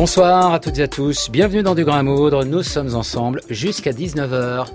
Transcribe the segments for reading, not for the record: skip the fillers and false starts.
Bonsoir à toutes et à tous, bienvenue dans Du Grain à Moudre, nous sommes ensemble jusqu'à 19h.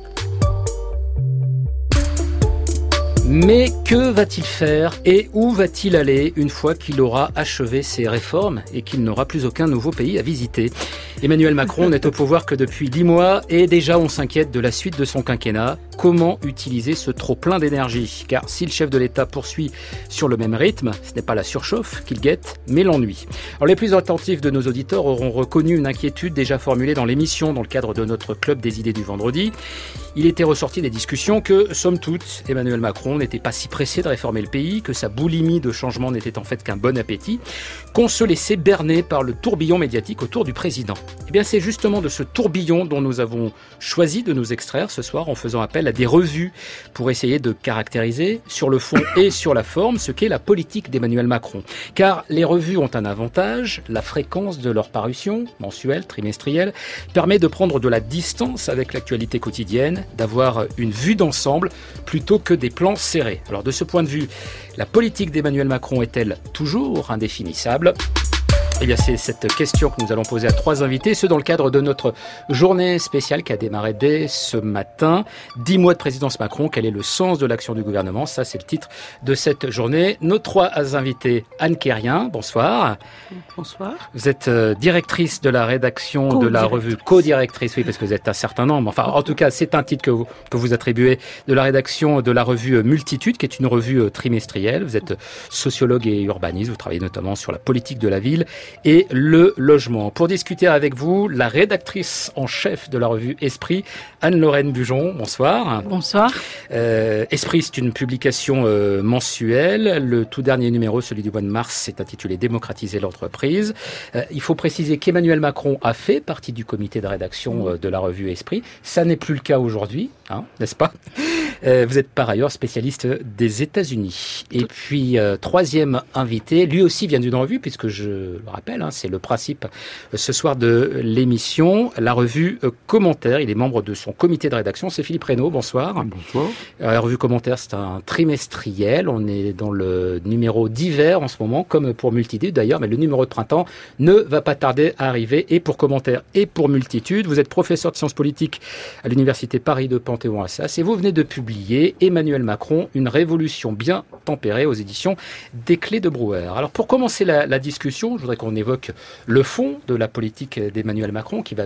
Mais que va-t-il faire et où va-t-il aller une fois qu'il aura achevé ses réformes et qu'il n'aura plus aucun nouveau pays à visiter ? Emmanuel Macron n'est au pouvoir que depuis 10 mois et déjà on s'inquiète de la suite de son quinquennat. Comment utiliser ce trop-plein d'énergie ? Car si le chef de l'État poursuit sur le même rythme, ce n'est pas la surchauffe qu'il guette, mais l'ennui. Alors les plus attentifs de nos auditeurs auront reconnu une inquiétude déjà formulée dans l'émission dans le cadre de notre club des idées du vendredi. Il était ressorti des discussions que, somme toute, Emmanuel Macron n'était pas si pressé de réformer le pays, que sa boulimie de changement n'était en fait qu'un bon appétit, qu'on se laissait berner par le tourbillon médiatique autour du président. Eh bien, c'est justement de ce tourbillon dont nous avons choisi de nous extraire ce soir en faisant appel à des revues pour essayer de caractériser sur le fond et sur la forme ce qu'est la politique d'Emmanuel Macron. Car les revues ont un avantage, la fréquence de leur parution, mensuelle, trimestrielle, permet de prendre de la distance avec l'actualité quotidienne, d'avoir une vue d'ensemble plutôt que des plans serrés. Alors de ce point de vue, la politique d'Emmanuel Macron est-elle toujours indéfinissable ? Eh bien, c'est cette question que nous allons poser à 3 invités, ce dans le cadre de notre journée spéciale qui a démarré dès ce matin. 10 mois de présidence Macron, quel est le sens de l'action du gouvernement ? Ça, c'est le titre de cette journée. Nos 3 invités, Anne Kérien, bonsoir. Bonsoir. Vous êtes directrice de la rédaction de la revue, co-directrice, oui, parce que vous êtes un certain nombre. Enfin, en tout cas, c'est un titre que vous attribuez de la rédaction de la revue Multitude, qui est une revue trimestrielle. Vous êtes sociologue et urbaniste, vous travaillez notamment sur la politique de la ville et le logement. Pour discuter avec vous, la rédactrice en chef de la revue Esprit, Anne-Lorraine Bujon. Bonsoir. Bonsoir. Esprit, c'est une publication mensuelle. Le tout dernier numéro, celui du mois de mars, est intitulé « Démocratiser l'entreprise ». Il faut préciser qu'Emmanuel Macron a fait partie du comité de rédaction de la revue Esprit. Ça n'est plus le cas aujourd'hui, n'est-ce pas ? Vous êtes par ailleurs spécialiste des États-Unis. Et puis, 3e invité, lui aussi vient d'une revue, puisque je le rappelle, c'est le principe ce soir de l'émission, la revue Commentaire. Il est membre de son comité de rédaction. C'est Philippe Reynaud, bonsoir. Bonsoir. La revue Commentaire, c'est un trimestriel. On est dans le numéro d'hiver en ce moment, comme pour Multitude d'ailleurs, mais le numéro de printemps ne va pas tarder à arriver. Et pour Commentaire et pour Multitude, vous êtes professeur de sciences politiques à l'université Paris de Panthéon-Assas et vous venez de publier Emmanuel Macron, une révolution bien tempérée aux éditions des Clés de Brouwer. Alors pour commencer la discussion, je voudrais qu'on évoque le fond de la politique d'Emmanuel Macron qui va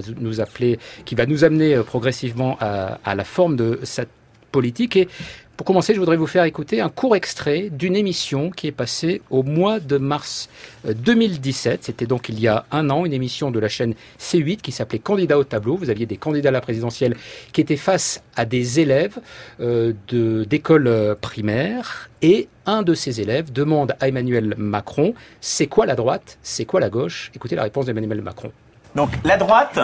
nous amener progressivement à la forme de cette politique. Et pour commencer, je voudrais vous faire écouter un court extrait d'une émission qui est passée au mois de mars 2017. C'était donc il y a un an, une émission de la chaîne C8 qui s'appelait Candidats au tableau. Vous aviez des candidats à la présidentielle qui étaient face à des élèves d'école primaire. Et un de ces élèves demande à Emmanuel Macron, c'est quoi la droite ? C'est quoi la gauche ? Écoutez la réponse d'Emmanuel Macron. Donc la droite,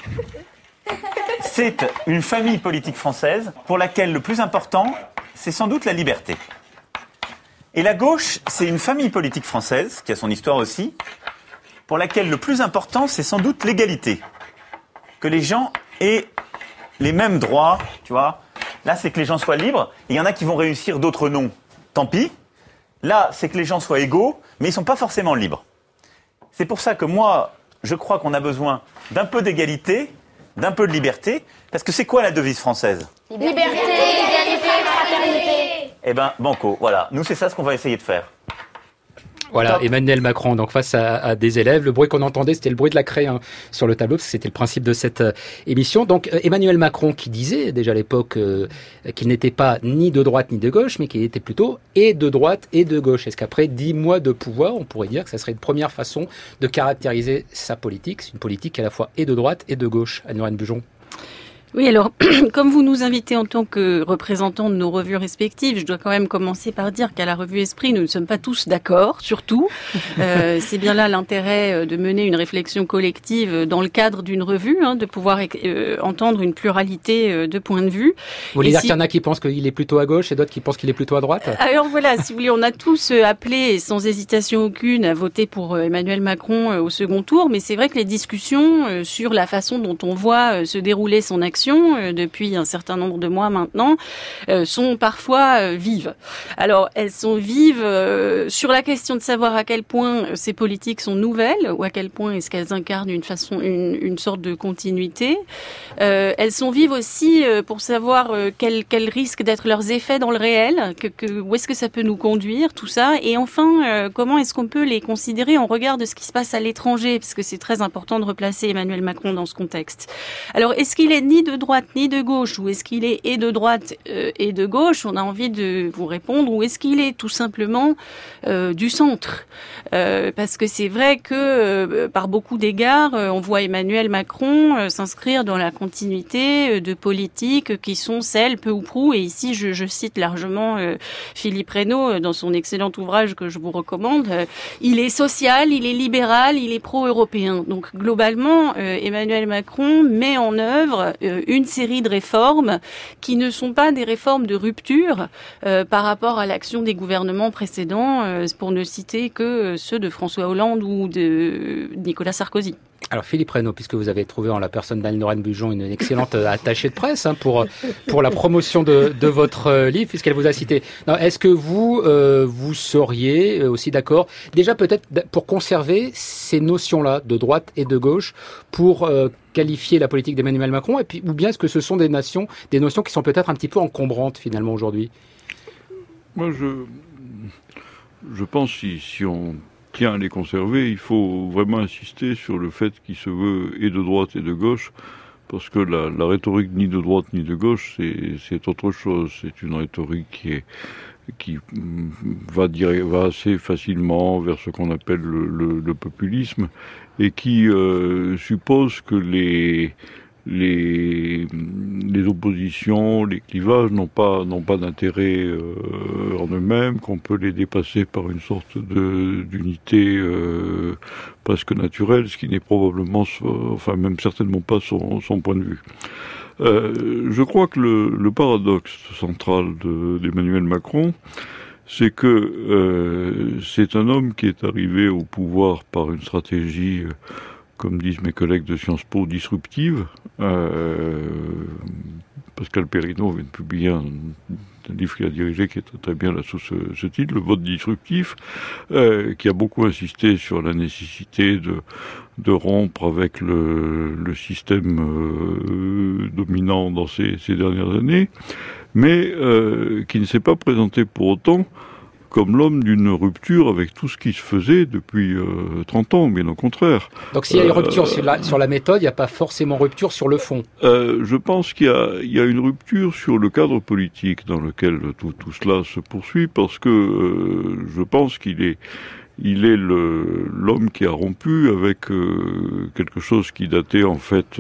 c'est une famille politique française pour laquelle le plus important, c'est sans doute la liberté. Et la gauche, c'est une famille politique française, qui a son histoire aussi, pour laquelle le plus important, c'est sans doute l'égalité. Que les gens aient les mêmes droits, tu vois. Là, c'est que les gens soient libres. Il y en a qui vont réussir, d'autres non. Tant pis. Là, c'est que les gens soient égaux, mais ils ne sont pas forcément libres. C'est pour ça que moi, je crois qu'on a besoin d'un peu d'égalité, d'un peu de liberté, parce que c'est quoi la devise française ? Liberté, égalité, fraternité. Eh ben, banco, voilà. Nous, c'est ça ce qu'on va essayer de faire. Voilà, Emmanuel Macron, donc face à des élèves. Le bruit qu'on entendait, c'était le bruit de la craie sur le tableau, parce que c'était le principe de cette émission. Donc Emmanuel Macron qui disait déjà à l'époque qu'il n'était pas ni de droite ni de gauche, mais qu'il était plutôt et de droite et de gauche. Est-ce qu'après 10 mois de pouvoir, on pourrait dire que ça serait une première façon de caractériser sa politique ? C'est une politique à la fois et de droite et de gauche. Anne-Lorraine Bujon. Oui, alors, comme vous nous invitez en tant que représentants de nos revues respectives, je dois quand même commencer par dire qu'à la revue Esprit, nous ne sommes pas tous d'accord, surtout. C'est bien là l'intérêt de mener une réflexion collective dans le cadre d'une revue, de pouvoir entendre une pluralité de points de vue. Vous voulez dire qu'il y en a qui pensent qu'il est plutôt à gauche et d'autres qui pensent qu'il est plutôt à droite ? Alors voilà, si vous voulez, on a tous appelé, sans hésitation aucune, à voter pour Emmanuel Macron au second tour, mais c'est vrai que les discussions sur la façon dont on voit se dérouler son action réactions depuis un certain nombre de mois maintenant sont parfois vives. Alors, elles sont vives sur la question de savoir à quel point ces politiques sont nouvelles ou à quel point est-ce qu'elles incarnent une sorte de continuité. Elles sont vives aussi pour savoir quels risquent d'être leurs effets dans le réel, où est-ce que ça peut nous conduire, tout ça. Et enfin, comment est-ce qu'on peut les considérer en regard de ce qui se passe à l'étranger, parce que c'est très important de replacer Emmanuel Macron dans ce contexte. Alors, est-ce qu'il est ni de droite ni de gauche, ou est-ce qu'il est et de droite et de gauche? On a envie de vous répondre. Ou est-ce qu'il est tout simplement du centre? Parce que c'est vrai que par beaucoup d'égards, on voit Emmanuel Macron s'inscrire dans la continuité de politiques qui sont celles, peu ou prou, et ici je cite largement Philippe Reynaud dans son excellent ouvrage que je vous recommande. Il est social, il est libéral, il est pro-européen. Donc globalement, Emmanuel Macron met en œuvre une série de réformes qui ne sont pas des réformes de rupture par rapport à l'action des gouvernements précédents, pour ne citer que ceux de François Hollande ou de Nicolas Sarkozy. Alors Philippe Reynaud, puisque vous avez trouvé en la personne d'Anne-Lorraine Bujon une excellente attachée de presse pour la promotion de votre livre, puisqu'elle vous a cité. Non, est-ce que vous seriez aussi d'accord, déjà peut-être pour conserver ces notions-là de droite et de gauche, pour qualifier la politique d'Emmanuel Macron, et puis ou bien est-ce que ce sont des notions qui sont peut-être un petit peu encombrantes finalement aujourd'hui? Moi, je pense si on tient à les conserver, il faut vraiment insister sur le fait qu'il se veut et de droite et de gauche, parce que la rhétorique ni de droite ni de gauche, c'est autre chose. C'est une rhétorique qui va assez facilement vers ce qu'on appelle le populisme, et qui suppose que les oppositions, les clivages n'ont pas d'intérêt en eux-mêmes, qu'on peut les dépasser par une sorte d'unité presque naturelle, ce qui n'est probablement, même certainement pas son point de vue. Je crois que le paradoxe central d'Emmanuel Macron, c'est que c'est un homme qui est arrivé au pouvoir par une stratégie, comme disent mes collègues de Sciences Po, disruptive. Pascal Perrineau vient de publier un livre qu'il a dirigé qui est très bien là sous ce titre, Le vote disruptif, qui a beaucoup insisté sur la nécessité de rompre avec le système dominant dans ces dernières années, mais qui ne s'est pas présenté pour autant comme l'homme d'une rupture avec tout ce qui se faisait depuis 30 ans, bien au contraire. Donc s'il y a une rupture sur la méthode, il n'y a pas forcément rupture sur le fond. Je pense qu'il y a une rupture sur le cadre politique dans lequel tout cela se poursuit, parce que je pense qu'il est l'homme qui a rompu avec quelque chose qui datait en fait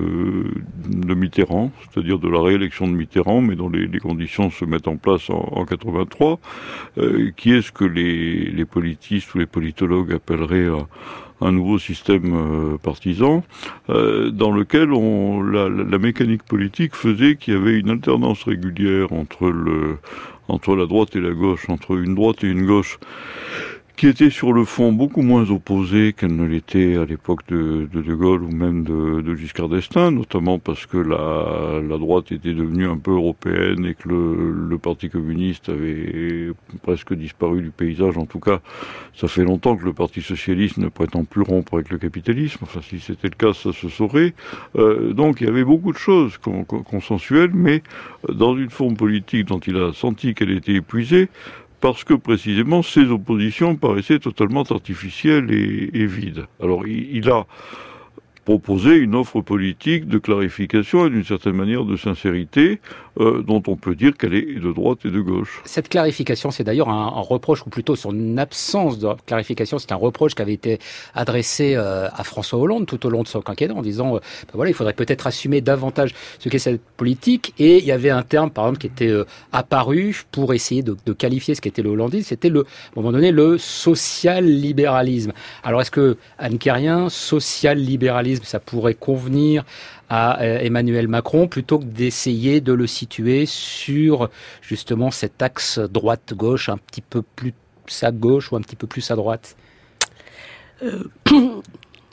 de Mitterrand, c'est-à-dire de la réélection de Mitterrand, mais dont les conditions se mettent en place en 83, qui est ce que les politistes ou les politologues appelleraient un nouveau système partisan, dans lequel la mécanique politique faisait qu'il y avait une alternance régulière entre la droite et la gauche, entre une droite et une gauche, qui était sur le fond beaucoup moins opposée qu'elle ne l'était à l'époque de Gaulle ou même de Giscard d'Estaing, notamment parce que la droite était devenue un peu européenne et que le Parti communiste avait presque disparu du paysage. En tout cas, ça fait longtemps que le Parti socialiste ne prétend plus rompre avec le capitalisme. Enfin, si c'était le cas, ça se saurait. Donc, il y avait beaucoup de choses consensuelles, mais dans une forme politique dont il a senti qu'elle était épuisée, parce que précisément ces oppositions paraissaient totalement artificielles et vides. Alors il a proposé une offre politique de clarification et d'une certaine manière de sincérité, dont on peut dire qu'elle est de droite et de gauche. Cette clarification, c'est d'ailleurs un reproche, ou plutôt son absence de clarification, c'est un reproche qui avait été adressé à François Hollande tout au long de son quinquennat, en disant il faudrait peut-être assumer davantage ce qu'est cette politique. Et il y avait un terme, par exemple, qui était apparu pour essayer de qualifier ce qu'était le hollandisme, c'était à un moment donné, le social-libéralisme. Alors est-ce que, Anne Kérien, social-libéralisme, ça pourrait convenir à Emmanuel Macron, plutôt que d'essayer de le situer sur justement cet axe droite-gauche, un petit peu plus à gauche ou un petit peu plus à droite?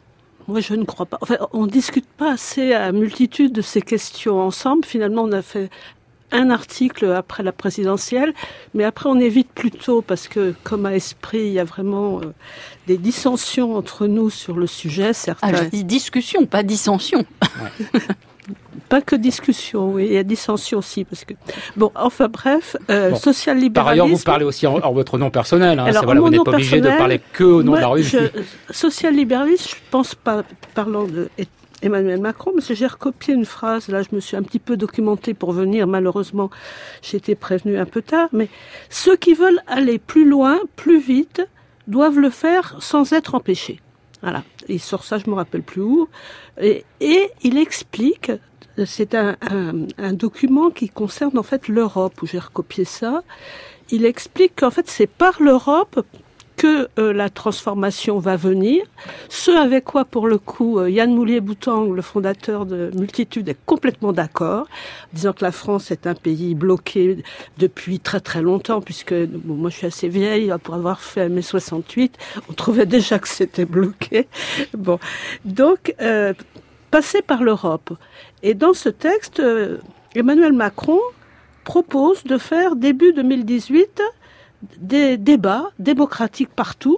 Moi, je ne crois pas. Enfin, on ne discute pas assez à multitude de ces questions ensemble. Finalement, on a fait un article après la présidentielle, mais après on évite plutôt parce que, comme à Esprit, il y a vraiment des dissensions entre nous sur le sujet. Certains... je dis discussion, pas dissension. Ouais. Pas que discussion, oui, il y a dissension aussi, parce que... Bon, enfin bref, social-libéralisme... Par ailleurs, vous parlez aussi en votre nom personnel, hein. Alors, voilà, vous n'êtes pas obligé de parler que au nom de la revue. Social-libéralisme, je pense pas, parlant de Emmanuel Macron, parce que j'ai recopié une phrase, là je me suis un petit peu documentée pour venir, malheureusement j'ai été prévenue un peu tard, mais ceux qui veulent aller plus loin, plus vite, doivent le faire sans être empêchés. Voilà, il sort ça, je me rappelle plus où, et il explique, c'est un document qui concerne en fait l'Europe, où j'ai recopié ça, il explique qu'en fait c'est par l'Europe que la transformation va venir, ce avec quoi, pour le coup, Yann Moulier-Boutang, le fondateur de Multitude, est complètement d'accord, disant que la France est un pays bloqué depuis très très longtemps, puisque moi je suis assez vieille pour avoir fait mai 68, on trouvait déjà que c'était bloqué. Bon, donc passer par l'Europe. Et dans ce texte, Emmanuel Macron propose de faire début 2018 des débats démocratiques partout,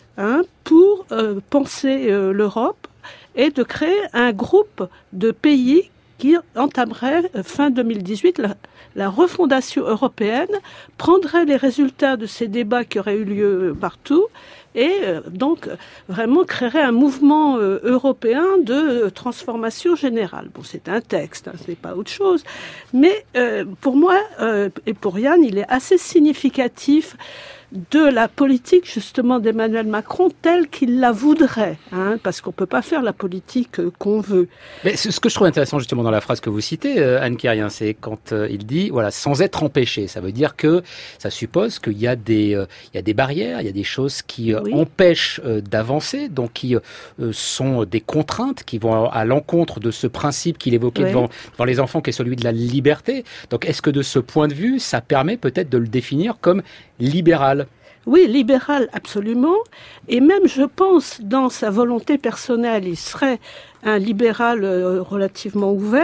pour penser l'Europe et de créer un groupe de pays qui entamerait fin 2018 la refondation européenne, prendrait les résultats de ces débats qui auraient eu lieu partout et donc vraiment créerait un mouvement européen de transformation générale. Bon, c'est un texte, ce n'est pas autre chose, mais pour moi et pour Yann, il est assez significatif de la politique justement d'Emmanuel Macron telle qu'il la voudrait, parce qu'on peut pas faire la politique qu'on veut. Mais ce que je trouve intéressant justement dans la phrase que vous citez, Anne Quérien, c'est quand il dit voilà, sans être empêché. Ça veut dire que ça suppose qu'il y a des barrières, il y a des choses qui empêchent d'avancer, donc qui sont des contraintes qui vont à l'encontre de ce principe qu'il évoquait devant les enfants, qui est celui de la liberté. Donc est-ce que de ce point de vue, ça permet peut-être de le définir comme libéral? Oui, libéral, absolument. Et même, je pense, dans sa volonté personnelle, il serait un libéral relativement ouvert.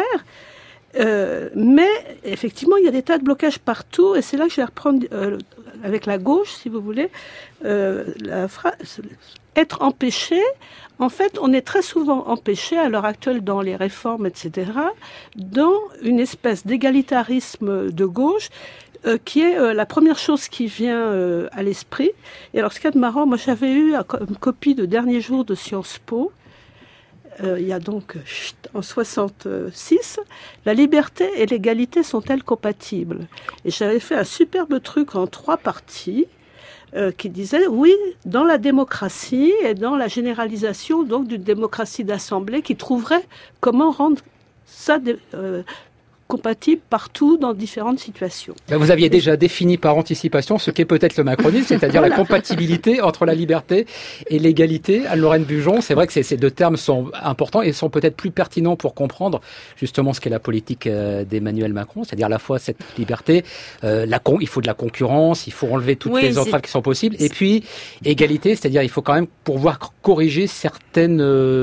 Mais, effectivement, il y a des tas de blocages partout. Et c'est là que je vais reprendre, avec la gauche, si vous voulez, la phrase « être empêché ». En fait, on est très souvent empêché, à l'heure actuelle, dans les réformes, etc., dans une espèce d'égalitarisme de gauche, qui est la première chose qui vient à l'esprit. Et alors, ce qu'il y a de marrant, moi j'avais eu une copie de Dernier jour de Sciences Po, il y a donc, en 66, la liberté et l'égalité sont-elles compatibles? Et j'avais fait un superbe truc en 3 parties, qui disait, oui, dans la démocratie et dans la généralisation donc d'une démocratie d'assemblée qui trouverait comment rendre ça compatible partout dans différentes situations. Là, vous aviez déjà défini par anticipation ce qu'est peut-être le macronisme, c'est-à-dire la compatibilité entre la liberté et l'égalité. Anne-Lorraine Bujon, c'est vrai que ces 2 termes sont importants et sont peut-être plus pertinents pour comprendre justement ce qu'est la politique d'Emmanuel Macron, c'est-à-dire à la fois cette liberté, il faut de la concurrence, il faut enlever toutes les entraves qui sont possibles, et puis égalité, c'est-à-dire il faut quand même pouvoir corriger certains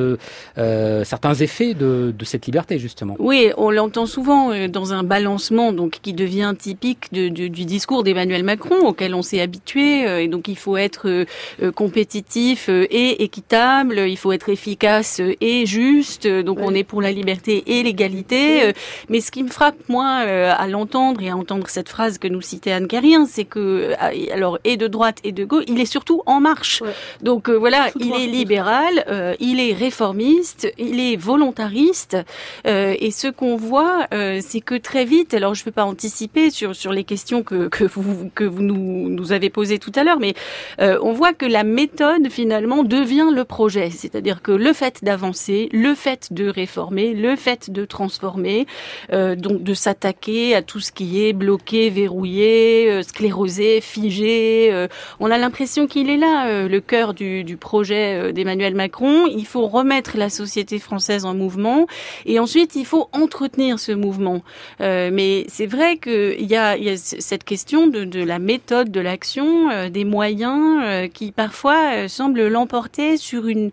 effets de cette liberté justement. Oui, on l'entend souvent dans un balancement donc qui devient typique du discours d'Emmanuel Macron auquel on s'est habitué, et donc il faut être compétitif et équitable, il faut être efficace et juste, donc on est pour la liberté et l'égalité, mais ce qui me frappe moi à l'entendre et à entendre cette phrase que nous citait Anne Quérien, c'est que alors et de droite et de gauche, il est surtout en marche. Donc voilà, il est libéral, il est réformiste, il est volontariste, et ce qu'on voit c'est que très vite, alors je ne peux pas anticiper sur les questions que vous nous avez posées tout à l'heure, mais on voit que la méthode finalement devient le projet, c'est-à-dire que le fait d'avancer, le fait de réformer, le fait de transformer, donc de s'attaquer à tout ce qui est bloqué, verrouillé, sclérosé, figé, on a l'impression qu'il est là, le cœur du projet d'Emmanuel Macron. Il faut remettre la société française en mouvement et ensuite il faut entretenir ce mouvement. Mais c'est vrai qu'il y a cette question de la méthode de l'action, des moyens qui parfois semblent l'emporter sur une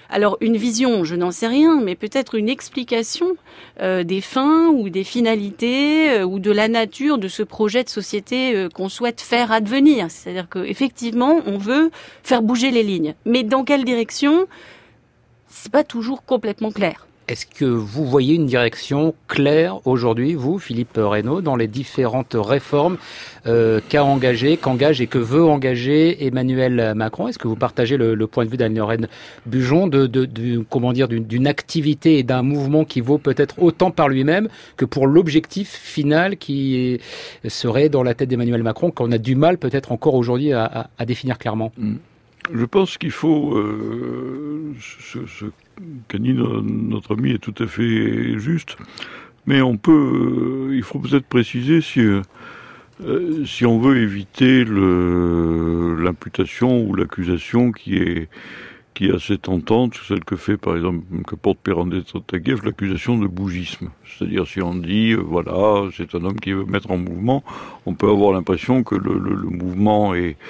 Alors une vision, je n'en sais rien, mais peut-être une explication des fins ou des finalités ou de la nature de ce projet de société qu'on souhaite faire advenir. C'est-à-dire qu'effectivement, on veut faire bouger les lignes. Mais dans quelle direction ? C'est pas toujours complètement clair. Est-ce que vous voyez une direction claire aujourd'hui, vous, Philippe Reynaud, dans les différentes réformes qu'engage et que veut engager Emmanuel Macron ? Est-ce que vous partagez le point de vue d'Anne-Lorraine Bujon d'une activité et d'un mouvement qui vaut peut-être autant par lui-même que pour l'objectif final qui serait dans la tête d'Emmanuel Macron, qu'on a du mal peut-être encore aujourd'hui à définir clairement ? Je pense qu'il faut... ce qu'a dit notre ami est tout à fait juste, mais il faut peut-être préciser si on veut éviter l'imputation ou l'accusation qui est assez tentante, celle que fait par exemple, que porte Pérandé Taguieff, l'accusation de bougisme. C'est-à-dire si on dit, voilà, c'est un homme qui veut mettre en mouvement, on peut avoir l'impression que le mouvement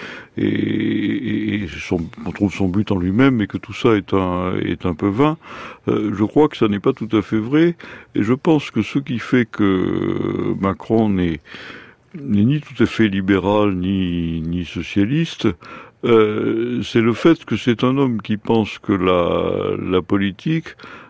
on trouve son but en lui-même et que tout ça est un peu vain. Je crois que ça n'est pas tout à fait vrai, et je pense que ce qui fait que Macron n'est ni tout à fait libéral ni socialiste, c'est le fait que c'est un homme qui pense que la politique,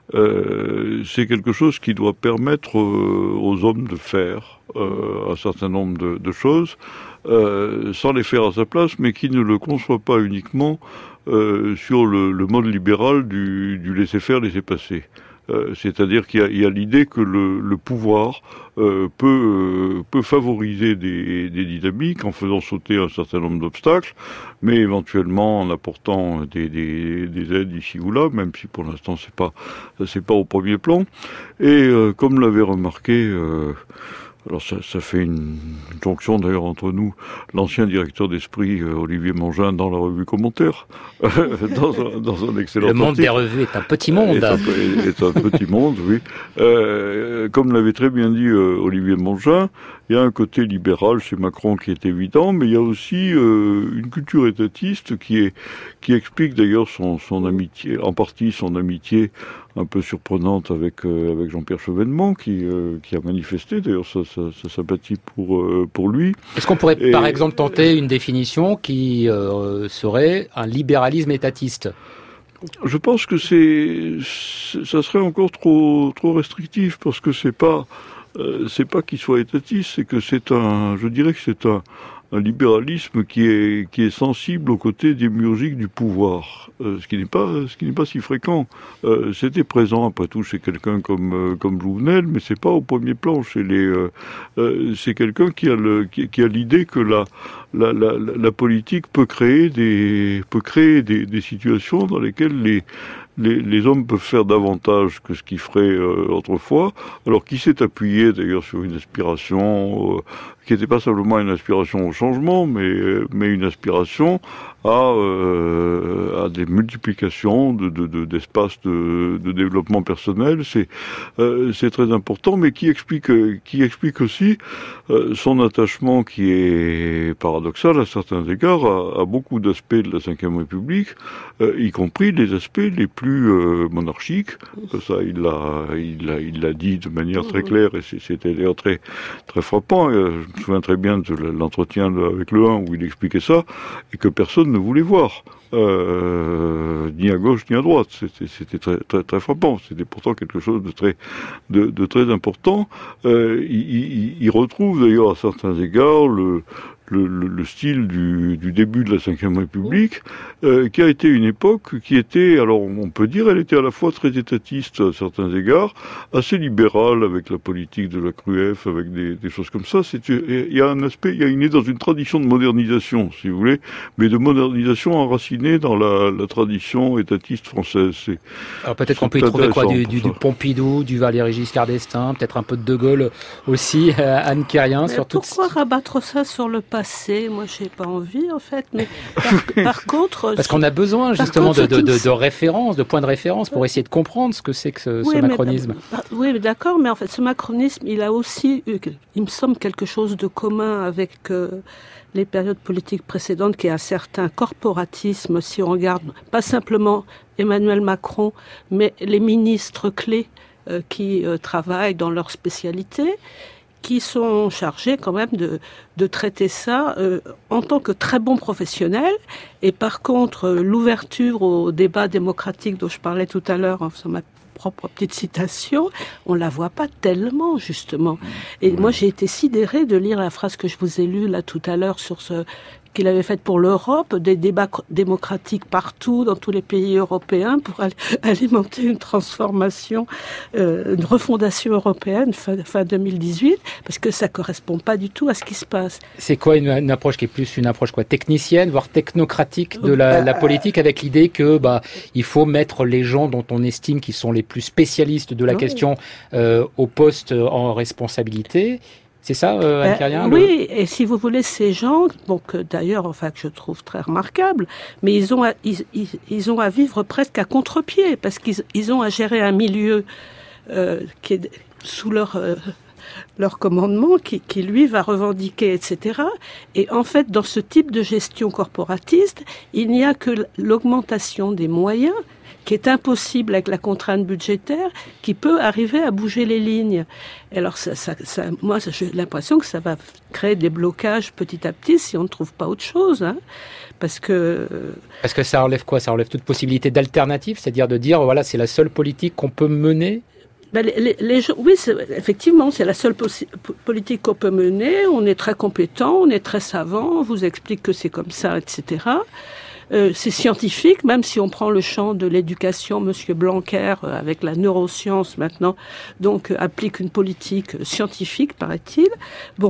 c'est quelque chose qui doit permettre aux hommes de faire un certain nombre de choses, sans les faire à sa place, mais qui ne le conçoit pas uniquement sur le mode libéral du laisser-faire, laisser-passer. C'est-à-dire qu'il y a l'idée que le pouvoir peut favoriser des dynamiques en faisant sauter un certain nombre d'obstacles, mais éventuellement en apportant des aides ici ou là, même si pour l'instant c'est pas au premier plan. Et comme l'avait remarqué alors ça fait une jonction d'ailleurs entre nous, l'ancien directeur d'Esprit Olivier Mangin dans la revue Commentaire, dans un excellent Le monde article. des revues est un petit monde. Est un petit monde, oui. Comme l'avait très bien dit Olivier Mangin, il y a un côté libéral chez Macron qui est évident, mais il y a aussi une culture étatiste qui explique d'ailleurs son amitié, en partie son amitié un peu surprenante avec Jean-Pierre Chevènement, qui a manifesté d'ailleurs sa sympathie pour lui. Est-ce qu'on pourrait par exemple tenter une définition qui serait un libéralisme étatiste ? Je pense que ça serait encore trop restrictif, parce que c'est pas qu'il soit étatiste, c'est que je dirais que c'est un libéralisme qui est sensible au côté démiurgique du pouvoir, ce qui n'est pas si fréquent. C'était présent après tout chez quelqu'un comme Jouvenel, mais c'est pas au premier plan chez c'est quelqu'un qui a l'idée que la politique peut créer des situations dans lesquelles les hommes peuvent faire davantage que ce qu'ils feraient autrefois, alors qui s'est appuyé d'ailleurs sur une aspiration qui n'était pas simplement une aspiration au changement, mais une aspiration à des multiplications d'espaces de développement personnel. C'est très important, mais qui explique aussi son attachement qui est paradoxal à certains égards à beaucoup d'aspects de la Ve République, y compris les aspects les plus monarchiques. Ça, il l'a dit de manière très claire, et c'était d'ailleurs très très frappant. Je me souviens très bien de l'entretien avec Le 1 où il expliquait ça, et que personne ne voulait voir, ni à gauche ni à droite. C'était très très très frappant. C'était pourtant quelque chose de très important. Il retrouve d'ailleurs à certains égards le style du début de la Ve République, qui a été une époque qui était, alors on peut dire, elle était à la fois très étatiste à certains égards, assez libérale avec la politique de la Cruef, avec des choses comme ça. Il y a une est dans une tradition de modernisation, si vous voulez, mais de modernisation enracinée dans la tradition étatiste française. Alors peut-être qu'on peut y trouver quoi, du Pompidou, du Valéry Giscard d'Estaing, peut-être un peu de Gaulle aussi, Anne Quérien, sur tout. Pourquoi rabattre ça sur le passé? Moi, j'ai pas envie, en fait. Mais par contre, parce qu'on a besoin justement de références, de points de référence pour essayer de comprendre ce que c'est que ce macronisme. Oui, mais d'accord, mais en fait, ce macronisme, il a aussi, il me semble, quelque chose de commun avec les périodes politiques précédentes, qui est un certain corporatisme pragmatisme si on regarde pas simplement Emmanuel Macron, mais les ministres clés qui travaillent dans leur spécialité, qui sont chargés quand même de traiter ça en tant que très bons professionnels. Et par contre, l'ouverture au débat démocratique dont je parlais tout à l'heure en faisant ma propre petite citation, on la voit pas tellement, justement. Et moi, j'ai été sidérée de lire la phrase que je vous ai lue là tout à l'heure sur ce qu'il avait faite pour l'Europe, des débats démocratiques partout, dans tous les pays européens, pour alimenter une transformation, une refondation européenne fin 2018, parce que ça correspond pas du tout à ce qui se passe. C'est quoi une approche qui est plus une approche technicienne, voire technocratique de la politique, avec l'idée que il faut mettre les gens dont on estime qu'ils sont les plus spécialistes de la question au poste en responsabilité. C'est ça, Anne Carrien, oui, et si vous voulez, ces gens, d'ailleurs, que je trouve très remarquables, mais ils ont à vivre presque à contre-pied, parce qu'ils ont à gérer un milieu qui est sous leur commandement, qui lui va revendiquer, etc. Et en fait, dans ce type de gestion corporatiste, il n'y a que l'augmentation des moyens, qui est impossible avec la contrainte budgétaire, qui peut arriver à bouger les lignes. Et alors, moi, j'ai l'impression que ça va créer des blocages petit à petit si on ne trouve pas autre chose, Parce que ça enlève quoi? Ça enlève toute possibilité d'alternative, c'est-à-dire de dire, voilà, c'est la seule politique qu'on peut mener? Oui, effectivement, c'est la seule politique qu'on peut mener. On est très compétent, on est très savant, on vous explique que c'est comme ça, etc. C'est scientifique, même si on prend le champ de l'éducation, Monsieur Blanquer, avec la neuroscience maintenant, donc applique une politique scientifique, paraît-il. Bon,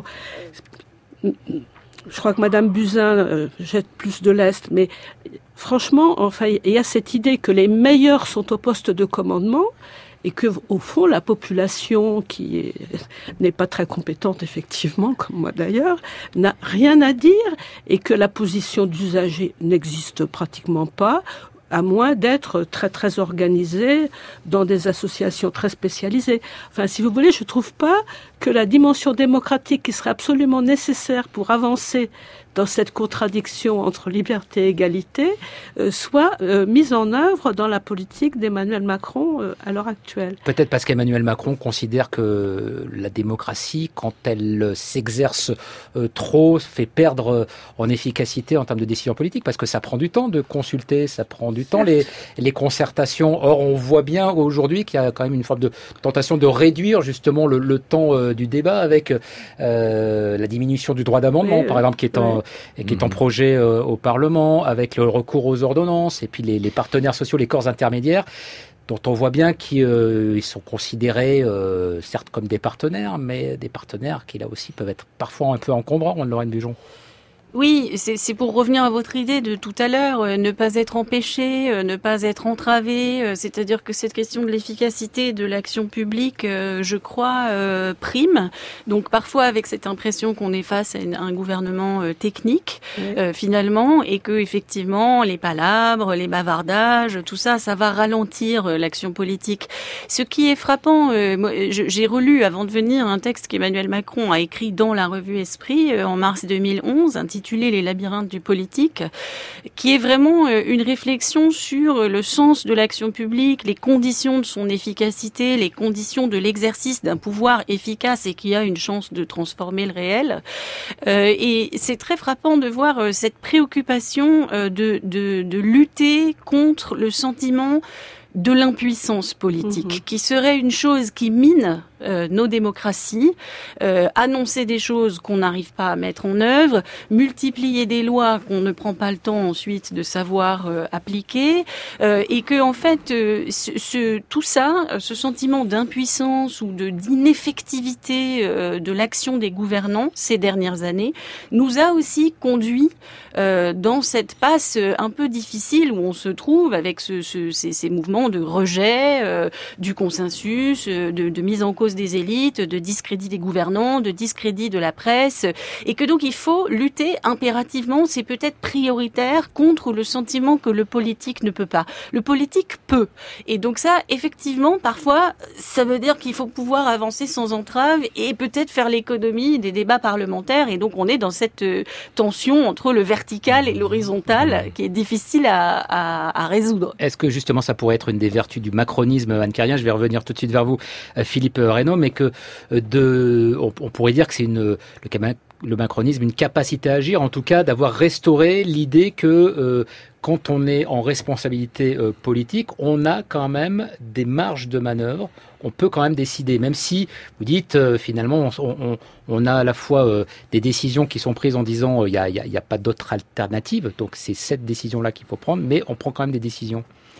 je crois que Madame Buzyn jette plus de lest, mais franchement, il y a cette idée que les meilleurs sont au poste de commandement, et que, au fond, la population, qui n'est pas très compétente, effectivement, comme moi d'ailleurs, n'a rien à dire, et que la position d'usager n'existe pratiquement pas, à moins d'être très très organisée dans des associations très spécialisées. Enfin, si vous voulez, je trouve pas que la dimension démocratique qui serait absolument nécessaire pour avancer dans cette contradiction entre liberté et égalité, soit mise en œuvre dans la politique d'Emmanuel Macron à l'heure actuelle. Peut-être parce qu'Emmanuel Macron considère que la démocratie, quand elle s'exerce trop, fait perdre en efficacité en termes de décision politique, parce que ça prend du temps de consulter, ça prend du temps les concertations. Or, on voit bien aujourd'hui qu'il y a quand même une forme de tentation de réduire justement le temps du débat avec la diminution du droit d'amendement, par exemple, qui est en projet au Parlement, avec le recours aux ordonnances, et puis les partenaires sociaux, les corps intermédiaires, dont on voit bien qu'ils sont considérés, certes comme des partenaires, mais des partenaires qui là aussi peuvent être parfois un peu encombrants, Lorraine Bujon. Oui, c'est pour revenir à votre idée de tout à l'heure, ne pas être empêché, ne pas être entravé, c'est-à-dire que cette question de l'efficacité de l'action publique, je crois, prime. Donc parfois avec cette impression qu'on est face à un gouvernement technique, finalement, et que effectivement les palabres, les bavardages, tout ça, ça va ralentir l'action politique. Ce qui est frappant, j'ai relu avant de venir un texte qu'Emmanuel Macron a écrit dans la revue Esprit en mars 2011, intitulé Les labyrinthes du politique, qui est vraiment une réflexion sur le sens de l'action publique, les conditions de son efficacité, les conditions de l'exercice d'un pouvoir efficace et qui a une chance de transformer le réel. Et c'est très frappant de voir cette préoccupation de lutter contre le sentiment de l'impuissance politique, qui serait une chose qui mine nos démocraties, annoncer des choses qu'on n'arrive pas à mettre en œuvre, multiplier des lois qu'on ne prend pas le temps ensuite de savoir appliquer, et que en fait tout ça, ce sentiment d'impuissance ou d'ineffectivité de l'action des gouvernants ces dernières années, nous a aussi conduit dans cette passe un peu difficile où on se trouve avec ces mouvements de rejet du consensus, de mise en cause cause des élites, de discrédit des gouvernants, de discrédit de la presse, et que donc il faut lutter impérativement, c'est peut-être prioritaire, contre le sentiment que le politique ne peut pas. Le politique peut. Et donc ça, effectivement, parfois, ça veut dire qu'il faut pouvoir avancer sans entrave et peut-être faire l'économie des débats parlementaires. Et donc on est dans cette tension entre le vertical et l'horizontal qui est difficile à résoudre. Est-ce que justement ça pourrait être une des vertus du macronisme, Anne Carrien? Je vais revenir tout de suite vers vous, Philippe Reynaud, mais que on pourrait dire que c'est le macronisme, une capacité à agir, en tout cas d'avoir restauré l'idée que quand on est en responsabilité politique, on a quand même des marges de manœuvre, on peut quand même décider, même si vous dites finalement on a à la fois des décisions qui sont prises en disant il y a pas d'autre alternative, donc c'est cette décision-là qu'il faut prendre, mais on prend quand même des décisions.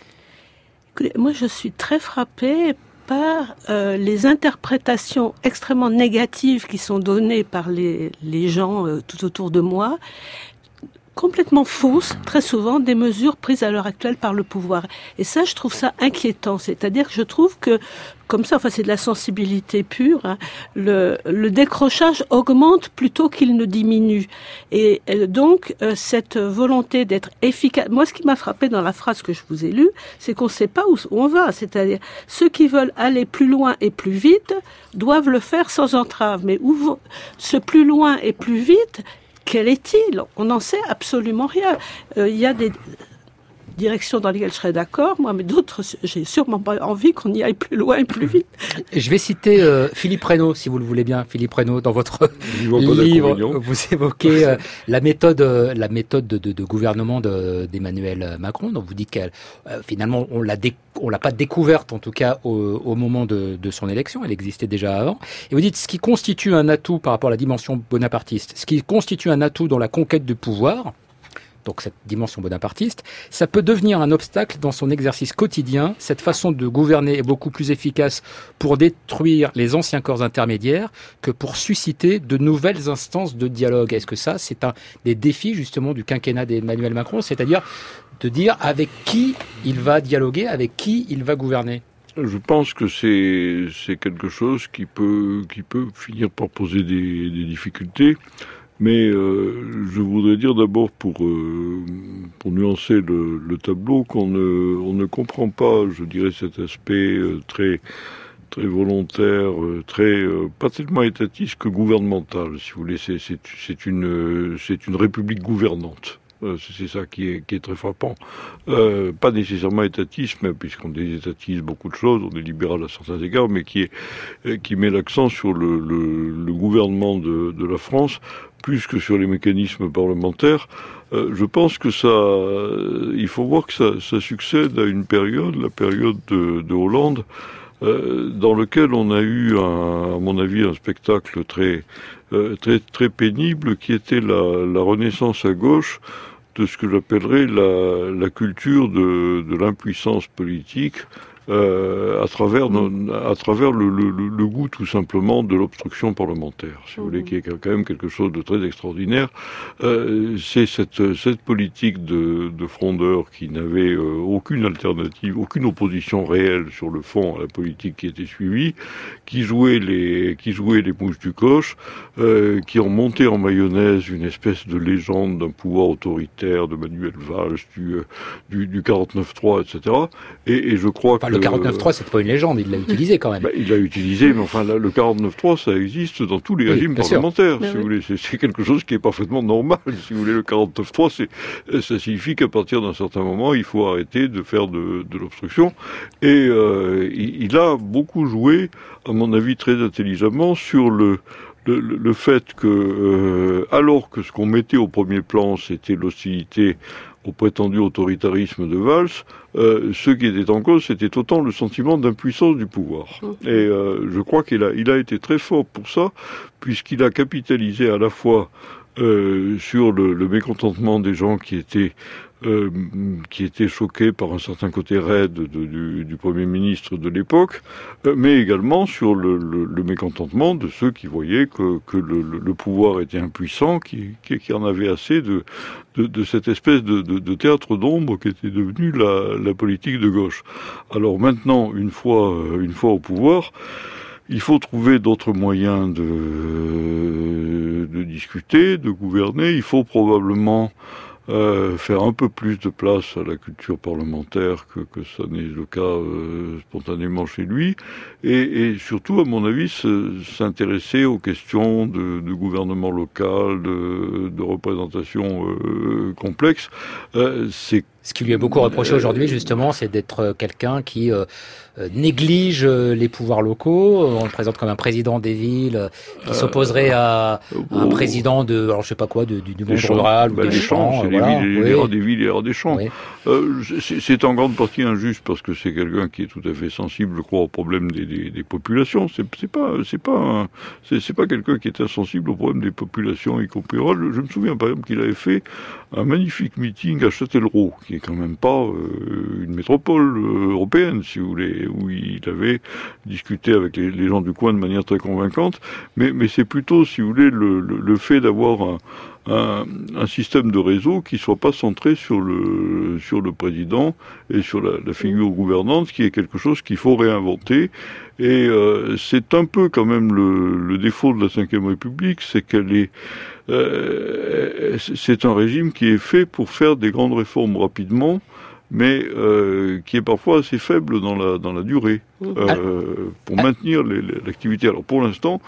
Moi je suis très frappée par les interprétations extrêmement négatives qui sont données par les gens tout autour de moi, complètement fausses, très souvent, des mesures prises à l'heure actuelle par le pouvoir. Et ça, je trouve ça inquiétant. C'est-à-dire que je trouve que, comme ça, enfin, c'est de la sensibilité pure, hein, le décrochage augmente plutôt qu'il ne diminue. Et donc, cette volonté d'être efficace... Moi, ce qui m'a frappé dans la phrase que je vous ai lue, c'est qu'on ne sait pas où on va. C'est-à-dire, ceux qui veulent aller plus loin et plus vite doivent le faire sans entrave. Mais ce plus loin et plus vite... Quel est-il? On n'en sait absolument rien. Il y a des directions dans lesquelles je serais d'accord, moi, mais d'autres, j'ai sûrement pas envie qu'on y aille plus loin et plus vite. Je vais citer Philippe Reynaud, si vous le voulez bien. Philippe Reynaud, dans votre livre, vous évoquez la méthode de gouvernement d'Emmanuel Macron. Donc vous dites qu'elle, finalement, on l'a pas découverte, en tout cas au moment de son élection. Elle existait déjà avant. Et vous dites ce qui constitue un atout par rapport à la dimension bonapartiste, ce qui constitue un atout dans la conquête du pouvoir. Donc cette dimension bonapartiste, ça peut devenir un obstacle dans son exercice quotidien. Cette façon de gouverner est beaucoup plus efficace pour détruire les anciens corps intermédiaires que pour susciter de nouvelles instances de dialogue. Est-ce que ça, c'est un des défis justement du quinquennat d'Emmanuel Macron, c'est-à-dire de dire avec qui il va dialoguer, avec qui il va gouverner? Je pense que c'est quelque chose qui peut finir par poser des difficultés. Mais je voudrais dire d'abord pour nuancer le tableau qu'on ne comprend pas, je dirais, cet aspect très volontaire, pas tellement étatiste que gouvernemental, si vous voulez. C'est une république gouvernante. C'est ça qui est très frappant. Pas nécessairement étatisme, puisqu'on désétatise beaucoup de choses, on est libéral à certains égards, mais qui met l'accent sur le gouvernement de la France, plus que sur les mécanismes parlementaires. Je pense que il faut voir que ça succède à une période, la période de Hollande, dans lequel on a eu, à mon avis, un spectacle très pénible, qui était la renaissance à gauche de ce que j'appellerais la culture de l'impuissance politique, à travers le goût tout simplement de l'obstruction parlementaire, si vous voulez, qui est quand même quelque chose de très extraordinaire. C'est cette politique de frondeur qui n'avait aucune alternative, aucune opposition réelle sur le fond à la politique qui était suivie, qui jouait les mouches du coche, qui ont monté en mayonnaise une espèce de légende d'un pouvoir autoritaire de Manuel Valls, du 49.3, etc. Et je crois que le 49.3, c'est pas une légende, il l'a utilisé quand même. Il l'a utilisé, mais enfin, le 49.3, ça existe dans tous les régimes parlementaires, si vous voulez. C'est quelque chose qui est parfaitement normal, si vous voulez. Le 49.3, ça signifie qu'à partir d'un certain moment, il faut arrêter de faire de l'obstruction. Et il a beaucoup joué, à mon avis, très intelligemment sur le fait que, alors que ce qu'on mettait au premier plan, c'était l'hostilité au prétendu autoritarisme de Valls, ce qui était en cause, c'était autant le sentiment d'impuissance du pouvoir. Et je crois qu'il a été très fort pour ça, puisqu'il a capitalisé à la fois sur le mécontentement des gens qui étaient choqués par un certain côté raide du Premier ministre de l'époque, mais également sur le mécontentement de ceux qui voyaient que le pouvoir était impuissant, qui en avait assez de cette espèce de théâtre d'ombre qui était devenu la politique de gauche. Alors maintenant, une fois au pouvoir, Il faut trouver d'autres moyens de discuter, de gouverner. Il faut probablement faire un peu plus de place à la culture parlementaire que ça n'est le cas spontanément chez lui, et surtout, à mon avis, s'intéresser aux questions de gouvernement local, de représentation complexe. C'est ce qui lui est beaucoup reproché aujourd'hui, justement, c'est d'être quelqu'un qui néglige les pouvoirs locaux. On le présente comme un président des villes qui s'opposerait à un président de, alors je sais pas quoi, du monde rural ou des champs. C'est les rats des villes et les rats des champs. Oui. C'est en grande partie injuste parce que c'est quelqu'un qui est tout à fait sensible, je crois, au problème des populations. C'est pas quelqu'un qui est insensible au problème des populations, y compris rurales. Je me souviens par exemple qu'il avait fait un magnifique meeting à Châtellerault, qui est quand même pas une métropole européenne, si vous voulez, où il avait discuté avec les gens du coin de manière très convaincante, mais c'est plutôt, si vous voulez, le fait d'avoir un système de réseau qui soit pas centré sur le président et sur la figure gouvernante, qui est quelque chose qu'il faut réinventer. Et c'est un peu quand même le défaut de la Ve République, c'est qu'elle est c'est un régime qui est fait pour faire des grandes réformes rapidement, mais qui est parfois assez faible dans la durée, pour maintenir l'activité. Alors pour l'instant,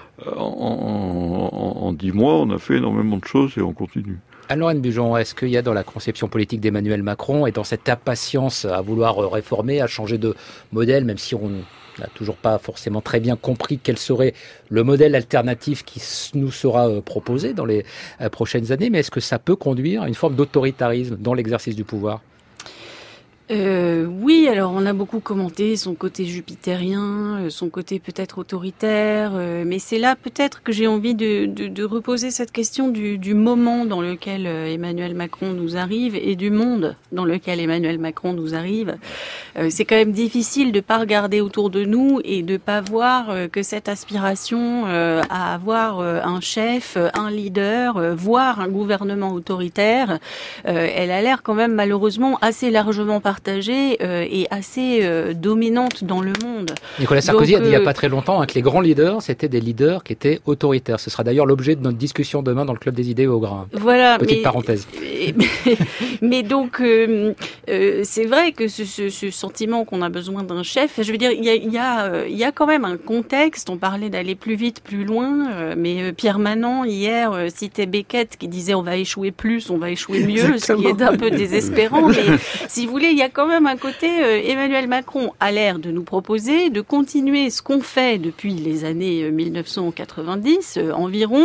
en 10 mois, on a fait énormément de choses et on continue. Anne-Lorraine Bujon, est-ce qu'il y a dans la conception politique d'Emmanuel Macron et dans cette impatience à vouloir réformer, à changer de modèle, même si on n'a toujours pas forcément très bien compris quel serait le modèle alternatif qui nous sera proposé dans les prochaines années, mais est-ce que ça peut conduire à une forme d'autoritarisme dans l'exercice du pouvoir ? Oui, alors on a beaucoup commenté son côté jupitérien, son côté peut-être autoritaire, mais c'est là peut-être que j'ai envie de reposer cette question du moment dans lequel Emmanuel Macron nous arrive et du monde dans lequel Emmanuel Macron nous arrive. C'est quand même difficile de pas regarder autour de nous et de pas voir que cette aspiration à avoir un chef, un leader, voire un gouvernement autoritaire, elle a l'air quand même malheureusement assez largement partagée et assez dominante dans le monde. Nicolas Sarkozy a dit il n'y a pas très longtemps que les grands leaders, c'était des leaders qui étaient autoritaires. Ce sera d'ailleurs l'objet de notre discussion demain dans le Club des idées au Grain. Voilà. Petite parenthèse. Mais donc, c'est vrai que ce sentiment qu'on a besoin d'un chef, je veux dire, il y a quand même un contexte. On parlait d'aller plus vite, plus loin, mais Pierre Manant, hier, citait Beckett qui disait on va échouer plus, on va échouer mieux, Exactement. Ce qui est un peu désespérant. Mais si vous voulez, il y a quand même un côté, Emmanuel Macron a l'air de nous proposer de continuer ce qu'on fait depuis les années 1990 environ,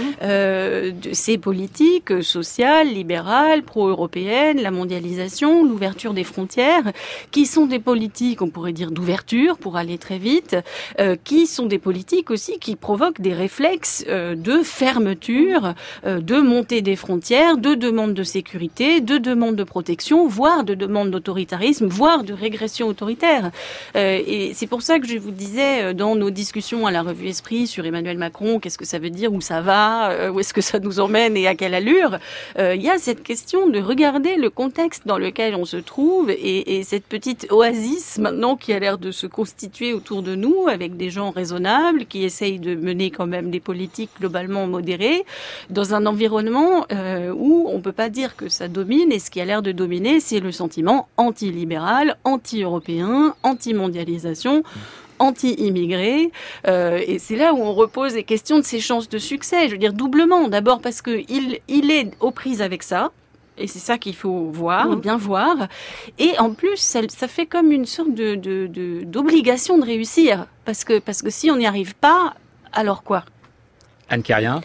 de ces politiques sociales, libérales, pro-européennes, la mondialisation, l'ouverture des frontières, qui sont des politiques, on pourrait dire, d'ouverture pour aller très vite, qui sont des politiques aussi qui provoquent des réflexes de fermeture, de montée des frontières, de demande de sécurité, de demande de protection, voire de demande d'autoritarisme, voire de régression autoritaire. Et c'est pour ça que je vous disais, dans nos discussions à la Revue Esprit sur Emmanuel Macron, qu'est-ce que ça veut dire, où ça va, où est-ce que ça nous emmène et à quelle allure, il y a cette question de regarder le contexte dans lequel on se trouve et cette petite oasis maintenant qui a l'air de se constituer autour de nous avec des gens raisonnables qui essayent de mener quand même des politiques globalement modérées dans un environnement où on peut pas dire que ça domine, et ce qui a l'air de dominer, c'est le sentiment anti-libéral, anti-européen, anti-mondialisation, anti-immigrés, et c'est là où on repose les questions de ses chances de succès. Je veux dire doublement, d'abord parce que il est aux prises avec ça, et c'est ça qu'il faut voir, bien voir, et en plus ça fait comme une sorte d'obligation de réussir, parce que si on n'y arrive pas, alors quoi ? Anne Carrien.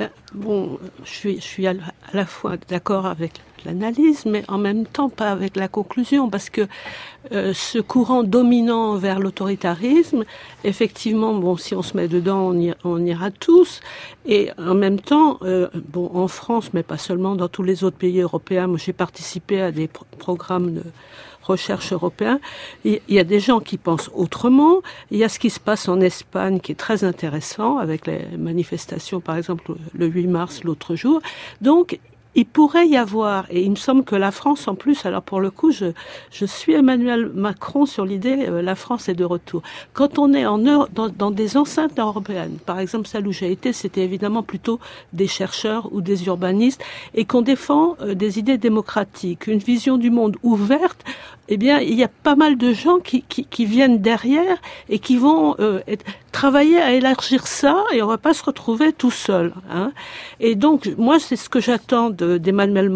Je suis à la fois d'accord avec l'analyse, mais en même temps pas avec la conclusion, parce que ce courant dominant vers l'autoritarisme, effectivement, si on se met dedans, on ira tous, et en même temps, en France, mais pas seulement, dans tous les autres pays européens, moi j'ai participé à des programmes de recherche européen, il y a des gens qui pensent autrement. Il y a ce qui se passe en Espagne qui est très intéressant avec les manifestations, par exemple le 8 mars l'autre jour. Donc il pourrait y avoir, et il me semble que la France en plus, alors pour le coup, je suis Emmanuel Macron sur l'idée la France est de retour. Quand on est dans des enceintes européennes, par exemple celle où j'ai été, c'était évidemment plutôt des chercheurs ou des urbanistes, et qu'on défend des idées démocratiques, une vision du monde ouverte, eh bien, il y a pas mal de gens qui viennent derrière et qui vont travailler à élargir ça, et on va pas se retrouver tout seul. Hein. Et donc, moi, c'est ce que j'attends d'Emmanuel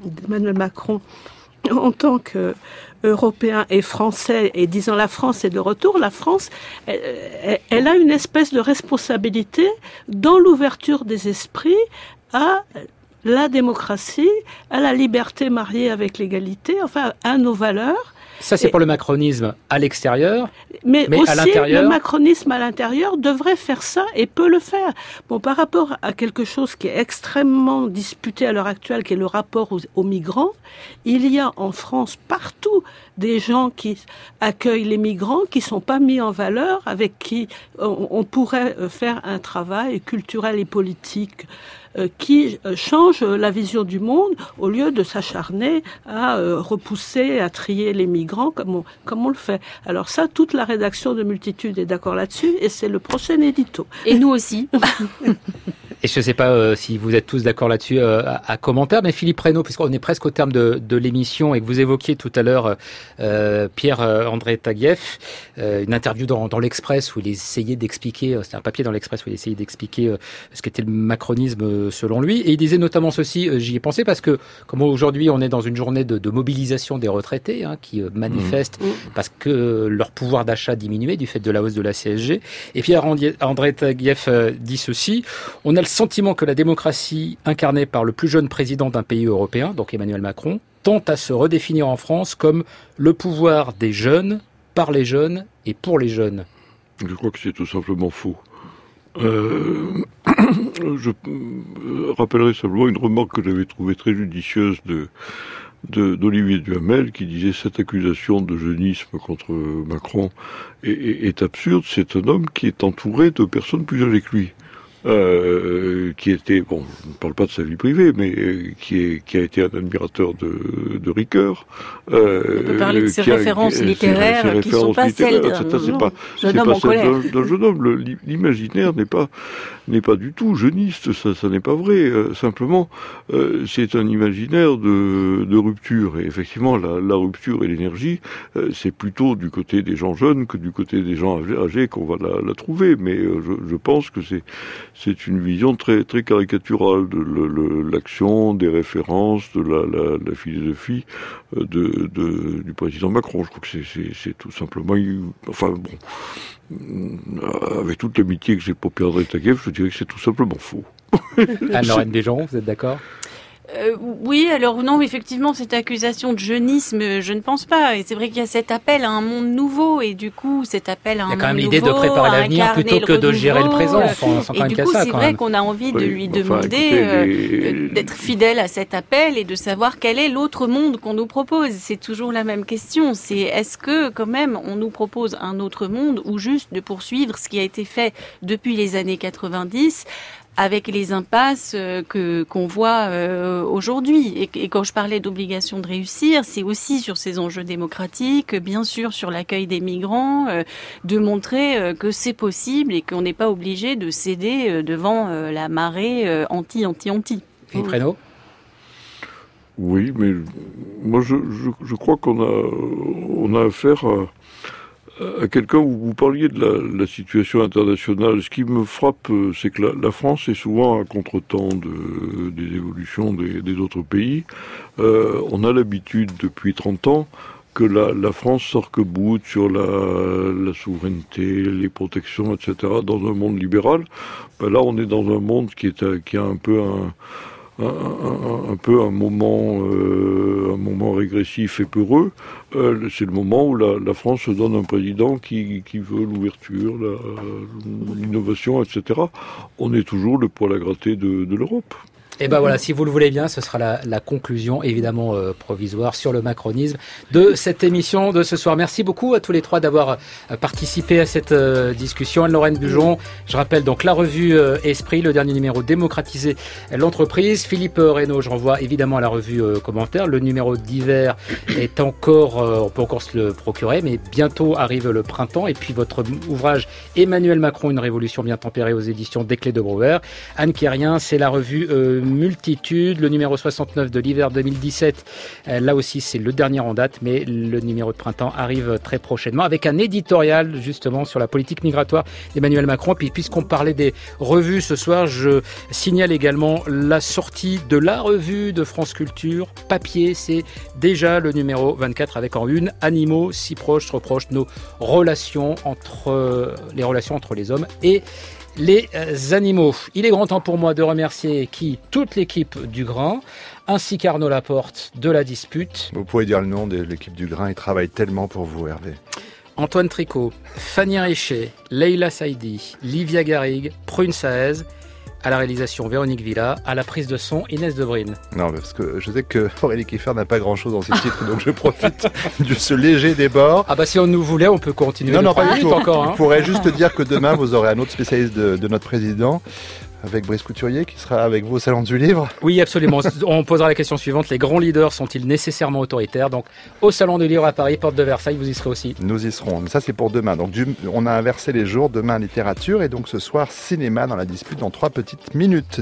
Macron en tant que Européen et Français, et disant la France est de retour. La France, elle a une espèce de responsabilité dans l'ouverture des esprits à la démocratie, à la liberté mariée avec l'égalité, enfin à nos valeurs. Ça, c'est pour le macronisme à l'extérieur, mais aussi, à l'intérieur. Le macronisme à l'intérieur devrait faire ça et peut le faire. Bon, par rapport à quelque chose qui est extrêmement disputé à l'heure actuelle, qui est le rapport aux migrants, il y a en France partout des gens qui accueillent les migrants, qui sont pas mis en valeur, avec qui on pourrait faire un travail culturel et politique qui change la vision du monde au lieu de s'acharner à repousser, à trier les migrants comme on le fait. Alors ça, toute la rédaction de Multitude est d'accord là-dessus, et c'est le prochain édito. Et nous aussi. Et je ne sais pas si vous êtes tous d'accord là-dessus à commentaire, mais Philippe Reynaud, puisqu'on est presque au terme de l'émission et que vous évoquiez tout à l'heure Pierre-André Taguieff, une interview dans l'Express où il essayait d'expliquer, c'était un papier dans l'Express où il essayait d'expliquer ce qu'était le macronisme selon lui. Et il disait notamment ceci, j'y ai pensé parce que comme aujourd'hui on est dans une journée de mobilisation des retraités qui manifestent parce que leur pouvoir d'achat diminuait du fait de la hausse de la CSG. Et Pierre-André Taguieff dit ceci, on a le sentiment que la démocratie incarnée par le plus jeune président d'un pays européen, donc Emmanuel Macron, tente à se redéfinir en France comme le pouvoir des jeunes, par les jeunes et pour les jeunes. Je crois que c'est tout simplement faux. Je rappellerai simplement une remarque que j'avais trouvée très judicieuse d'Olivier Duhamel, qui disait cette accusation de jeunisme contre Macron est absurde. C'est un homme qui est entouré de personnes plus âgées que lui. Qui était, bon, je ne parle pas de sa vie privée, mais qui a été un admirateur de Ricoeur. On peut parler de ses références littéraires qui ne sont pas celles d'un jeune homme en colère. D'un jeune homme. L'imaginaire n'est pas du tout jeuniste, ça n'est pas vrai. Simplement, c'est un imaginaire de rupture. Et effectivement, la rupture et l'énergie, c'est plutôt du côté des gens jeunes que du côté des gens âgés qu'on va la trouver. Mais je pense que c'est une vision très très caricaturale de l'action, des références, de la philosophie du président Macron. Je crois que c'est tout simplement, enfin bon, avec toute l'amitié que j'ai pour Pierre-André Taguieff, je dirais que c'est tout simplement faux. Anne-Lorraine Bégeron, vous êtes d'accord ? Oui, alors non, effectivement, cette accusation de jeunisme, je ne pense pas. Et c'est vrai qu'il y a cet appel à un monde nouveau, et du coup, cet appel à un monde nouveau, il y a quand même l'idée de préparer l'avenir plutôt que de gérer le présent. Et du coup, c'est vrai qu'on a envie de lui demander d'être fidèle à cet appel et de savoir quel est l'autre monde qu'on nous propose. C'est toujours la même question. C'est est-ce que, quand même, on nous propose un autre monde, ou juste de poursuivre ce qui a été fait depuis les années 90 avec les impasses qu'on voit aujourd'hui. Et quand je parlais d'obligation de réussir, c'est aussi sur ces enjeux démocratiques, bien sûr sur l'accueil des migrants, de montrer que c'est possible et qu'on n'est pas obligé de céder devant la marée anti. Philippe Reynaud ? Oui, mais moi je crois qu'on a affaire à quelqu'un où vous parliez de la situation internationale. Ce qui me frappe, c'est que la France est souvent à contre-temps des évolutions des autres pays. On a l'habitude depuis 30 ans que la France s'arc-boute sur la souveraineté, les protections, etc. dans un monde libéral. Ben là, on est dans un monde qui a un peu un moment régressif et peureux. C'est le moment où la France se donne un président qui veut l'ouverture, l'innovation, etc. On est toujours le poil à gratter de l'Europe. Et ben voilà, si vous le voulez bien, ce sera la conclusion, évidemment provisoire, sur le macronisme de cette émission de ce soir. Merci beaucoup à tous les trois d'avoir participé à cette discussion. Anne-Lorraine Bujon, je rappelle donc la revue Esprit, le dernier numéro Démocratiser l'entreprise. Philippe Reynaud, je renvoie évidemment à la revue Commentaire. Le numéro d'hiver est encore, on peut encore se le procurer, mais bientôt arrive le printemps. Et puis votre ouvrage Emmanuel Macron, une révolution bien tempérée aux éditions Desclés de Brouwer. Anne Quérien, c'est la revue Multitude, le numéro 69 de l'hiver 2017. Là aussi, c'est le dernier en date, mais le numéro de printemps arrive très prochainement avec un éditorial justement sur la politique migratoire d'Emmanuel Macron. Puis puisqu'on parlait des revues ce soir, je signale également la sortie de la revue de France Culture papier. C'est déjà le numéro 24 avec en une Animaux si proches, trop proches, nos relations entre les hommes et les animaux. Il est grand temps pour moi de remercier toute l'équipe du Grain, ainsi qu'Arnaud Laporte de La Dispute. Vous pouvez dire le nom de l'équipe du Grain, ils travaillent tellement pour vous, Hervé. Antoine Tricot, Fanny Richer, Leïla Saïdi, Livia Garrigue, Prune Saez. À la réalisation, Véronique Villa. À la prise de son, Inès Debrine. Non, parce que je sais que Aurélie Kieffer n'a pas grand-chose dans ses titres, donc je profite de ce léger débord. Ah bah si on nous voulait, on peut continuer. Non, pas du tout. Encore. Hein. Je pourrais juste dire que demain, vous aurez un autre spécialiste de notre président, avec Brice Couturier, qui sera avec vous au Salon du Livre. Oui, absolument. On posera la question suivante. Les grands leaders sont-ils nécessairement autoritaires? Donc, au Salon du Livre à Paris, porte de Versailles, vous y serez aussi. Nous y serons. Mais ça, c'est pour demain. Donc, on a inversé les jours. Demain, littérature. Et donc, ce soir, cinéma dans La Dispute dans 3 petites minutes.